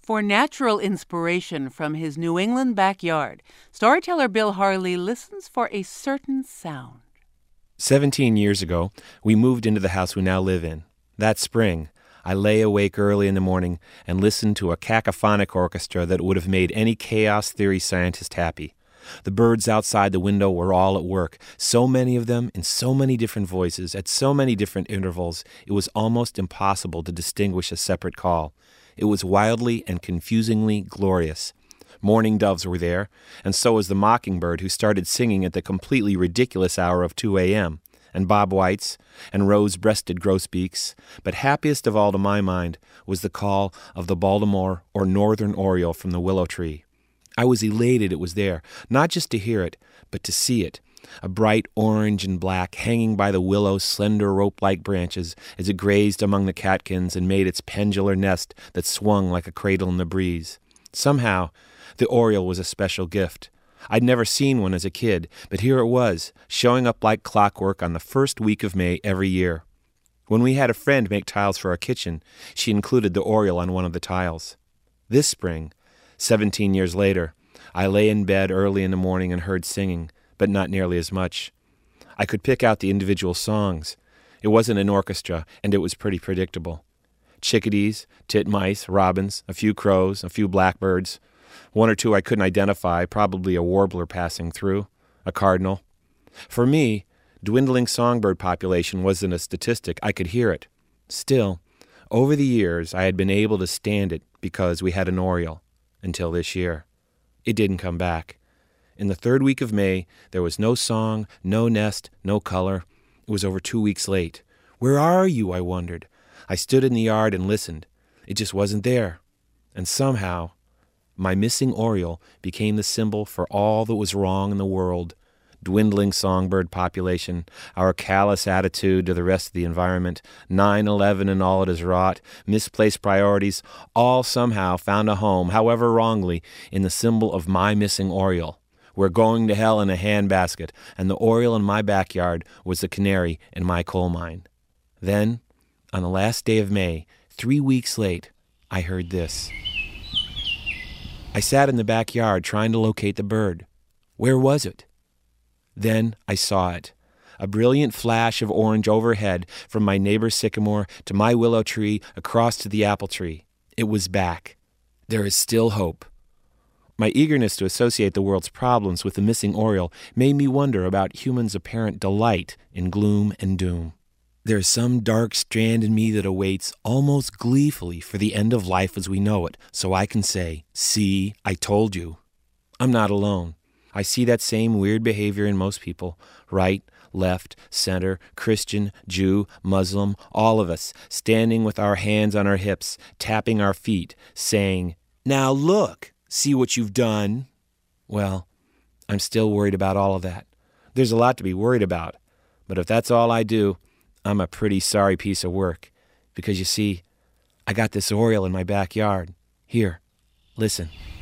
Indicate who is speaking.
Speaker 1: For natural inspiration from his New England backyard, storyteller Bill Harley listens for a certain sound.
Speaker 2: 17 years ago, we moved into the house we now live in. That spring, I lay awake early in the morning and listened to a cacophonic orchestra that would have made any chaos theory scientist happy. The birds outside the window were all at work, so many of them in so many different voices, at so many different intervals, it was almost impossible to distinguish a separate call. It was wildly and confusingly glorious. Mourning doves were there, and so was the mockingbird who started singing at the completely ridiculous hour of 2 a.m., and bob whites, and rose-breasted grosbeaks, but happiest of all to my mind was the call of the Baltimore or northern oriole from the willow tree. I was elated it was there, not just to hear it, but to see it, a bright orange and black hanging by the willow's slender rope-like branches as it grazed among the catkins and made its pendular nest that swung like a cradle in the breeze. Somehow, the oriole was a special gift. I'd never seen one as a kid, but here it was, showing up like clockwork on the first week of May every year. When we had a friend make tiles for our kitchen, she included the oriole on one of the tiles. This spring, 17 years later, I lay in bed early in the morning and heard singing, but not nearly as much. I could pick out the individual songs. It wasn't an orchestra, and it was pretty predictable. Chickadees, titmice, robins, a few crows, a few blackbirds. One or two I couldn't identify, probably a warbler passing through, a cardinal. For me, dwindling songbird population wasn't a statistic. I could hear it. Still, over the years, I had been able to stand it because we had an oriole. Until this year. It didn't come back. In the third week of May, there was no song, no nest, no color. It was over 2 weeks late. Where are you? I wondered. I stood in the yard and listened. It just wasn't there. And somehow, my missing oriole became the symbol for all that was wrong in the world. Dwindling songbird population, our callous attitude to the rest of the environment, 9/11 and all it has wrought, misplaced priorities, all somehow found a home, however wrongly, in the symbol of my missing oriole. We're going to hell in a handbasket, and the oriole in my backyard was the canary in my coal mine. Then, on the last day of May, 3 weeks late, I heard this. I sat in the backyard trying to locate the bird. Where was it? Then I saw it, a brilliant flash of orange overhead from my neighbor's sycamore to my willow tree across to the apple tree. It was back. There is still hope. My eagerness to associate the world's problems with the missing oriole made me wonder about humans' apparent delight in gloom and doom. There is some dark strand in me that awaits almost gleefully for the end of life as we know it, so I can say, "See, I told you." I'm not alone. I see that same weird behavior in most people, right, left, center, Christian, Jew, Muslim, all of us, standing with our hands on our hips, tapping our feet, saying, "Now look, see what you've done." Well, I'm still worried about all of that. There's a lot to be worried about, but if that's all I do, I'm a pretty sorry piece of work, because you see, I got this oriole in my backyard. Here, listen.